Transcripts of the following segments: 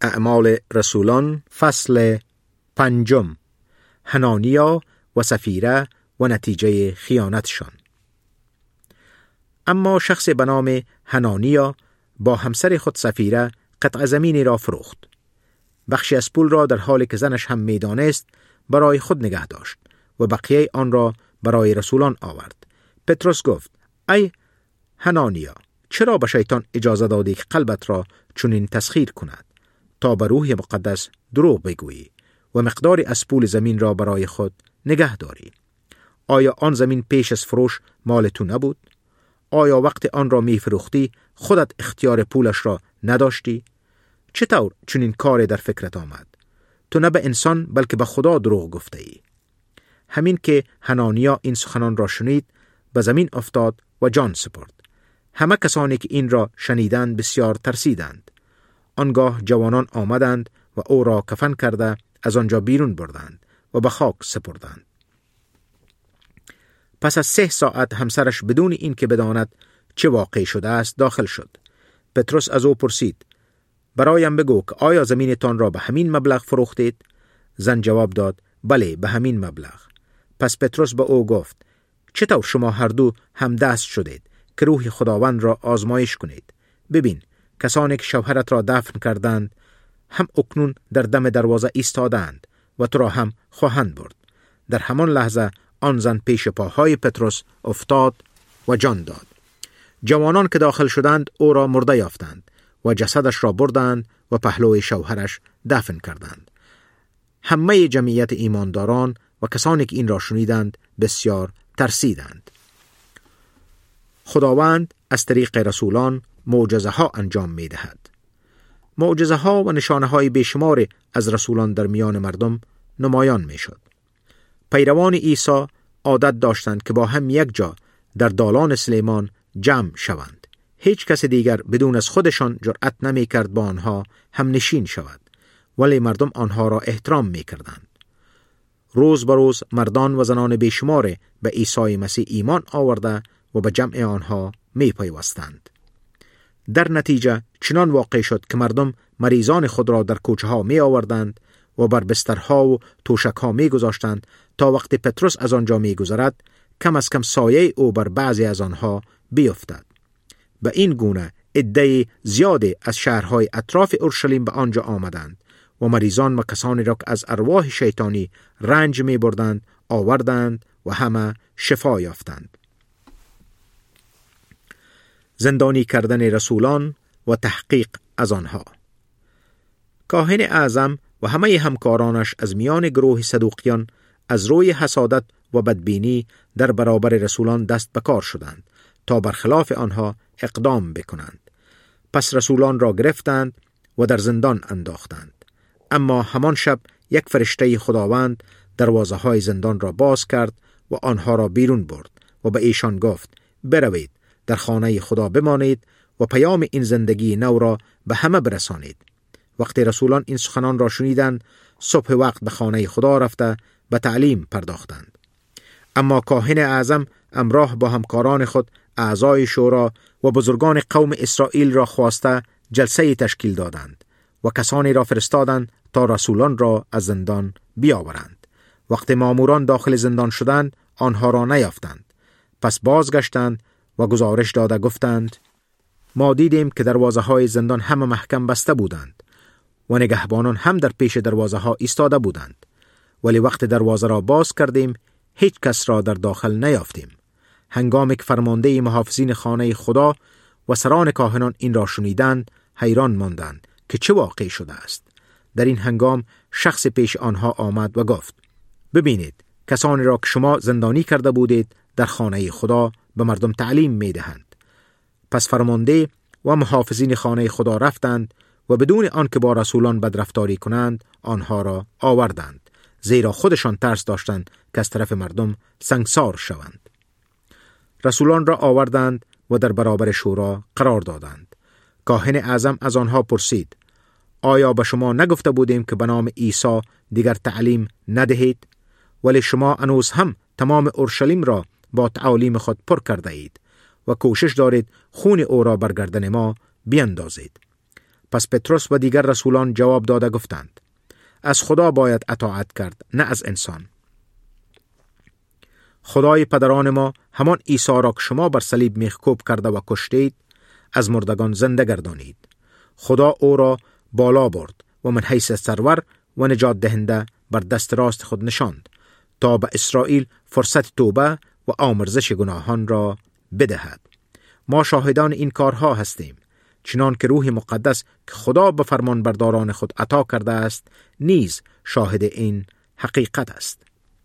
اعمال رسولان فصل 5. حنانیا و سفیره و نتیجه خیانتشان. اما شخص به نام حنانیا با همسر خود سفیره قطع زمینی را فروخت. بخشی از پول را در حالی که زنش هم میدانست برای خود نگه داشت و بقیه آن را برای رسولان آورد. پتروس گفت: ای حنانیا، چرا به شیطان اجازه دادی که قلبت را چنین تسخیر کند تا به روح مقدس دروغ بگویی و مقداری از پول زمین را برای خود نگه داری؟ آیا آن زمین پیش از فروش مال تو نبود؟ آیا وقت آن را می فروختی خودت اختیار پولش را نداشتی؟ چطور چنین کاری در فکرت آمد؟ تو نه به انسان بلکه به خدا دروغ گفته ای. همین که حنانیا این سخنان را شنید، به زمین افتاد و جان سپرد. همه کسانی که این را شنیدند بسیار ترسیدند. آنگاه جوانان آمدند و او را کفن کرده از آنجا بیرون بردند و به خاک سپردند. پس از 3 ساعت همسرش بدون این که بداند چه واقع شده است داخل شد. پتروس از او پرسید: برایم بگو که آیا زمینتان را به همین مبلغ فروختید؟ زن جواب داد: بله، به همین مبلغ. پس پتروس به او گفت: چطور شما هر دو هم دست شدید که روح خداوند را آزمایش کنید؟ ببین، کسانی که شوهرت را دفن کردند هم اکنون در دم دروازه ایستادند و تو را هم خواهند برد. در همان لحظه آن زن پیش پاهای پتروس افتاد و جان داد. جوانان که داخل شدند او را مرده یافتند و جسدش را بردند و پهلوی شوهرش دفن کردند. همه جمعیت ایمانداران و کسانی که این را شنیدند بسیار ترسیدند. خداوند از طریق رسولان معجزه ها انجام می دهد. معجزه ها و نشانه های بیشمار از رسولان در میان مردم نمایان می شد. پیروان عیسی عادت داشتند که با هم یک جا در دالان سلیمان جمع شوند. هیچ کس دیگر بدون از خودشان جرأت نمی کرد با آنها هم نشین شود، ولی مردم آنها را احترام می کردند. روز به روز مردان و زنان بیشمار به عیسی مسیح ایمان آورده و به جمع آنها می پیوستند. در نتیجه چنان واقع شد که مردم مریضان خود را در کوچه ها می آوردند و بر بسترها و توشک ها می گذاشتند تا وقتی پتروس از آنجا می گذرد کم از کم سایه او بر بعضی از آنها بیفتد. به این گونه عده زیادی از شهرهای اطراف اورشلیم به آنجا آمدند و مریضان و کسانی را که از ارواح شیطانی رنج می بردند آوردند و همه شفا یافتند. زندانی کردن رسولان و تحقیق از آنها. کاهن اعظم و همه همکارانش از میان گروه صدوقیان از روی حسادت و بدبینی در برابر رسولان دست به کار شدند تا برخلاف آنها اقدام بکنند. پس رسولان را گرفتند و در زندان انداختند. اما همان شب یک فرشته خداوند دروازه های زندان را باز کرد و آنها را بیرون برد و به ایشان گفت: بروید در خانه خدا بمانید و پیام این زندگی نو را به همه برسانید. وقتی رسولان این سخنان را شنیدند، صبح وقت به خانه خدا رفته به تعلیم پرداختند. اما کاهن اعظم همراه با همکاران خود اعضای شورا و بزرگان قوم اسرائیل را خواسته جلسه تشکیل دادند و کسانی را فرستادند تا رسولان را از زندان بیاورند. وقتی ماموران داخل زندان شدند آنها را نیافتند. پس بازگشتند و گزارش داده گفتند: ما دیدیم که دروازه های زندان همه محکم بسته بودند و نگهبانان هم در پیش دروازه ها ایستاده بودند، ولی وقت دروازه را باز کردیم هیچ کس را در داخل نیافتیم. هنگامی که فرمانده محافظین خانه خدا و سران کاهنان این را شنیدند حیران ماندند که چه واقع شده است. در این هنگام شخص پیش آنها آمد و گفت: ببینید، کسانی را که شما زندانی کرده بودید در خانه خدا به مردم تعلیم می دهند. پس فرمانده و محافظین خانه خدا رفتند و بدون آنکه با رسولان بدرفتاری کنند آنها را آوردند، زیرا خودشان ترس داشتند که از طرف مردم سنگسار شوند. رسولان را آوردند و در برابر شورا قرار دادند. کاهن اعظم از آنها پرسید: آیا به شما نگفته بودیم که به نام عیسی دیگر تعلیم ندهید؟ ولی شما هنوز هم تمام اورشلیم را با تعالیم خود پر کرده اید و کوشش دارید خون او را بر گردن ما بیندازید. پس پتروس و دیگر رسولان جواب داده گفتند: از خدا باید اطاعت کرد، نه از انسان. خدای پدران ما همان عیسی را که شما بر صلیب میخکوب کرده و کشتید، از مردگان زنده گردانید. خدا او را بالا برد و من حیث سرور و نجات دهنده بر دست راست خود نشاند تا به اسرائیل فرصت توبه و آمرزش گناهان را بدهد. ما شاهدان این کارها هستیم، چنان که روح مقدس که خدا به فرمان برداران خود عطا کرده است نیز شاهد این حقیقت است.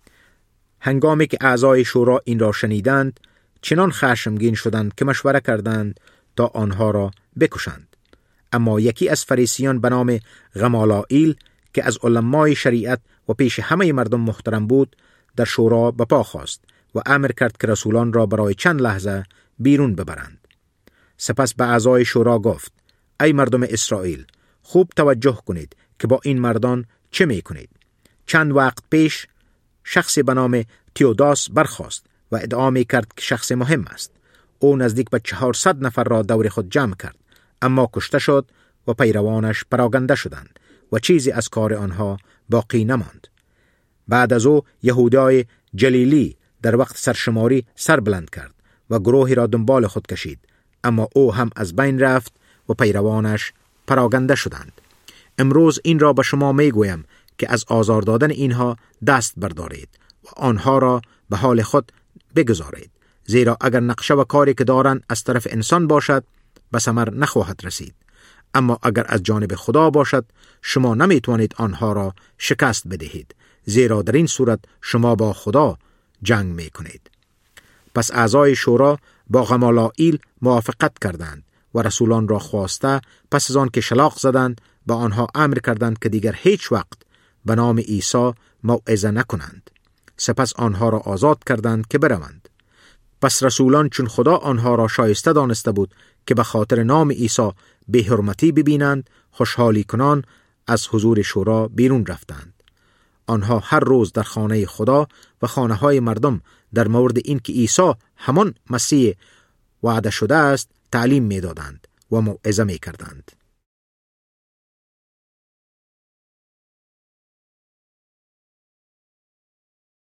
هنگامی که اعضای شورا این را شنیدند، چنان خشمگین شدند که مشوره کردند تا آنها را بکشند. اما یکی از فریسیان به نام غمالائیل که از علمای شریعت و پیش همه مردم محترم بود، در شورا به پا خواست و امر کرد که رسولان را برای چند لحظه بیرون ببرند. سپس به اعضای شورا گفت: ای مردم اسرائیل، خوب توجه کنید که با این مردان چه می کنید. چند وقت پیش شخصی به نام تیوداس برخاست و ادعا می کرد که شخص مهم است. او نزدیک به 400 نفر را دور خود جمع کرد، اما کشته شد و پیروانش پراگنده شدند و چیزی از کار آنها باقی نماند. بعد از او یهودای جلیلی در وقت سرشماری سر بلند کرد و گروهی را دنبال خود کشید، اما او هم از بین رفت و پیروانش پراگنده شدند. امروز این را به شما می گویم که از آزار دادن اینها دست بردارید و آنها را به حال خود بگذارید، زیرا اگر نقشه و کاری که دارند از طرف انسان باشد به ثمر نخواهد رسید، اما اگر از جانب خدا باشد شما نمی توانید آنها را شکست بدهید، زیرا در این صورت شما با خدا جنگ می کنید. پس اعضای شورا با غمالائیل موافقت کردند و رسولان را خواسته پس از آن که شلاق زدند به آنها امر کردند که دیگر هیچ وقت به نام عیسی موعظه نکنند. سپس آنها را آزاد کردند که بروند. پس رسولان چون خدا آنها را شایسته دانسته بود که به خاطر نام عیسی به حرمتی ببینند، خوشحالی کنان از حضور شورا بیرون رفتند. آنها هر روز در خانه خدا و خانه های مردم در مورد این که عیسی همان مسیح وعده شده است تعلیم می دادند و موعظه می کردند.